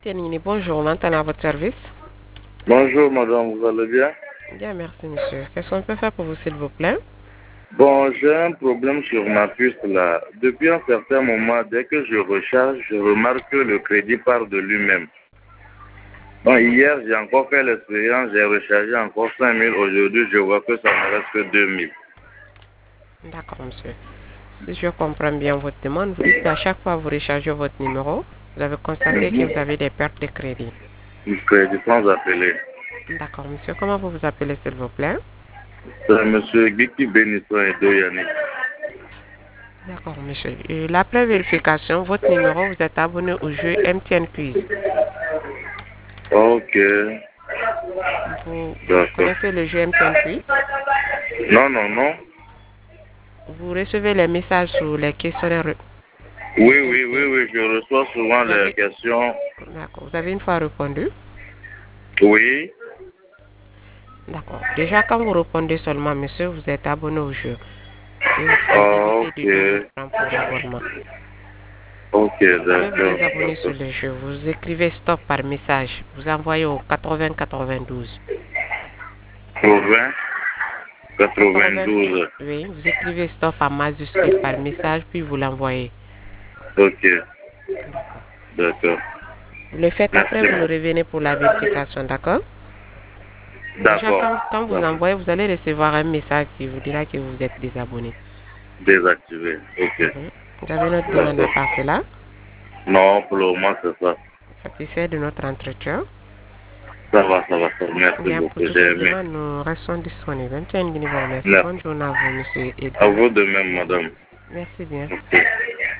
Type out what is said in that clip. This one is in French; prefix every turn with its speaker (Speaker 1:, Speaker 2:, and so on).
Speaker 1: Tienini, bonjour, maintenant à votre service.
Speaker 2: Bonjour madame, vous allez bien?
Speaker 1: Bien, merci monsieur. Qu'est-ce qu'on peut faire pour vous, s'il vous plaît?
Speaker 2: Bon, j'ai un problème sur ma puce là. Depuis un certain moment, dès que je recharge, je remarque que le crédit part de lui-même. Donc hier, j'ai encore fait l'expérience, j'ai rechargé encore 5 000. Aujourd'hui, je vois que ça ne reste que 2 000.
Speaker 1: D'accord, monsieur. Si je comprends bien votre demande, vous dites qu'à chaque fois que vous rechargez votre numéro, vous avez constaté que vous avez des pertes de crédit.
Speaker 2: Le crédit sans appeler.
Speaker 1: D'accord, monsieur. Comment vous vous appelez, s'il vous plaît?
Speaker 2: C'est monsieur Guiki Benito et Doyani.
Speaker 1: D'accord, monsieur. Et l'après vérification, votre numéro, vous êtes abonné au jeu MTN Quiz.
Speaker 2: Ok,
Speaker 1: Vous
Speaker 2: d'accord.
Speaker 1: connaissez le jeu MTN Quiz?
Speaker 2: Non, non, non.
Speaker 1: Vous recevez les messages sur les questionnaires.
Speaker 2: Oui, oui, oui, oui, je reçois souvent
Speaker 1: Vous
Speaker 2: les
Speaker 1: avez,
Speaker 2: questions.
Speaker 1: d'accord, vous avez une fois répondu?
Speaker 2: Oui.
Speaker 1: D'accord. Déjà, quand vous répondez seulement, monsieur, vous êtes abonné au jeu. Et c'est limité de 2000
Speaker 2: Ok.
Speaker 1: francs pour l'abonnement.
Speaker 2: Ok,
Speaker 1: Vous pouvez vous
Speaker 2: d'accord,
Speaker 1: désabonner sur
Speaker 2: d'accord.
Speaker 1: le jeu. Vous écrivez stop par message. Vous envoyez au 8092.
Speaker 2: 80,
Speaker 1: 80,
Speaker 2: 92.
Speaker 1: oui, vous écrivez stop en majuscule par message, puis vous l'envoyez.
Speaker 2: Ok,
Speaker 1: D'accord.
Speaker 2: d'accord.
Speaker 1: Vous le faites après,
Speaker 2: Merci.
Speaker 1: vous le revenez pour la vérification, d'accord? Déjà,
Speaker 2: D'accord,
Speaker 1: quand vous
Speaker 2: d'accord.
Speaker 1: envoyez, vous allez recevoir un message qui vous dira que vous êtes désabonné.
Speaker 2: Désactivé. Ok,
Speaker 1: Mhm. Vous avez notre demande à
Speaker 2: d'accord.
Speaker 1: part cela?
Speaker 2: Non, pour le moment, c'est ça.
Speaker 1: Satisfait de notre entretien?
Speaker 2: Ça va, ça va, ça va. Merci
Speaker 1: Bien, pour
Speaker 2: beaucoup,
Speaker 1: toutes
Speaker 2: j'ai
Speaker 1: les
Speaker 2: aimé.
Speaker 1: demandes, nous restons disponibles. MTN Guinée vous remercie.
Speaker 2: Merci.
Speaker 1: Bonne journée à vous, monsieur
Speaker 2: À
Speaker 1: Edgar.
Speaker 2: vous de même, madame.
Speaker 1: Merci bien.
Speaker 2: Merci.